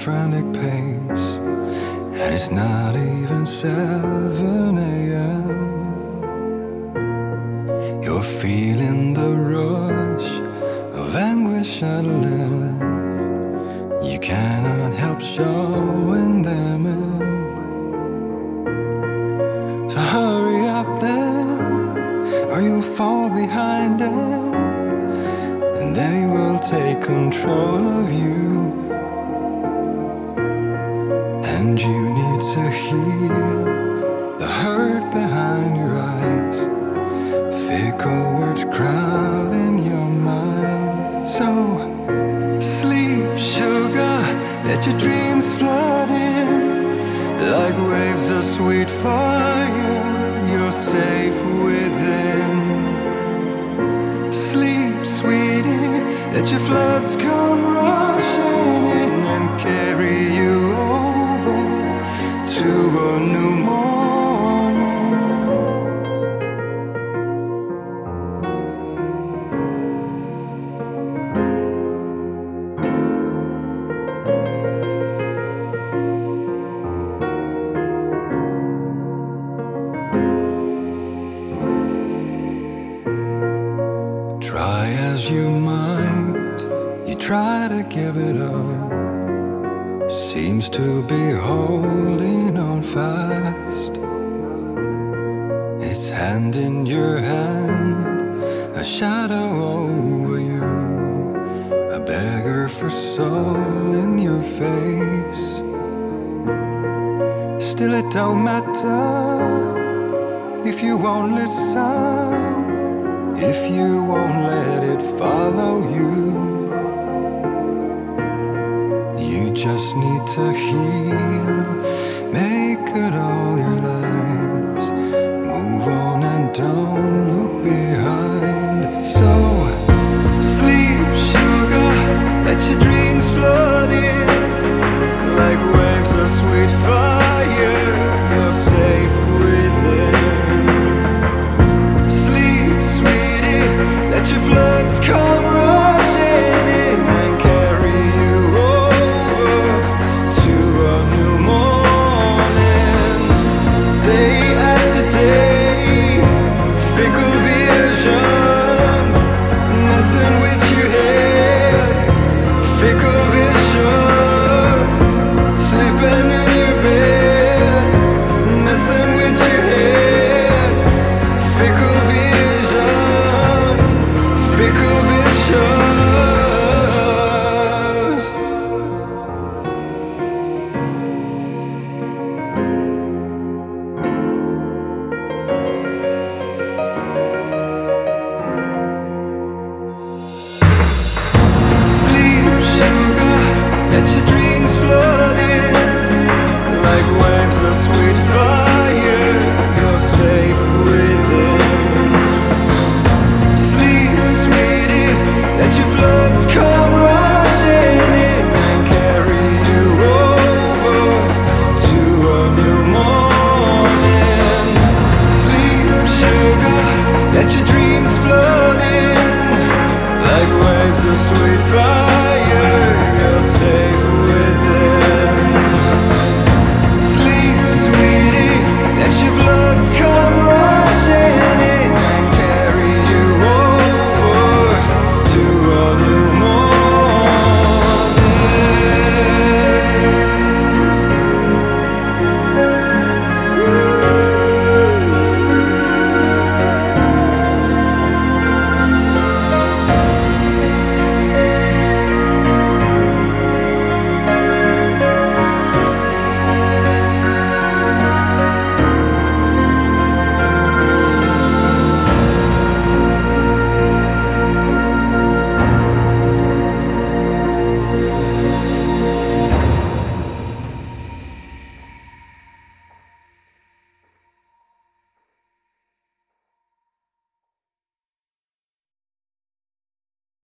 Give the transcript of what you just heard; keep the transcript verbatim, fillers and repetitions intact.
frantic pace, and it's not even seven a.m. You're feeling the rush of anguish adrenaline. You cannot help showing them in. So hurry up then, or you'll fall behind them, and they will take control of you. And you need to heal the hurt behind your eyes. Fickle words crowd in your mind. So sleep, sugar, let your dreams flood in like waves of sweet fire. You're safe within. Sleep, sweetie, let your floods come rushing in and carry you over to a new morning. Try as you might, you try to give it up. Seems to be holding on fast. Its hand in your hand, a shadow over you, a beggar for soul in your face. Still it don't matter if you won't listen, if you won't let it follow you. You just need to heal, make good all your lies. Move on and don't look behind. So sleep, sugar, let your dreams flood in like waves of sweet fire. You're safe within. Sleep, sweetie, let your floods come rushing in and carry you over to a new morning. Day after day, fickle visions messing with your head. Fickle visions sleeping in your bed, messing with your head. Fickle visions, fickle visions. Sleep, sugar, let your dreams flood in like waves of sweet fire. You're safe within. Sleep, sweetie, let your floods come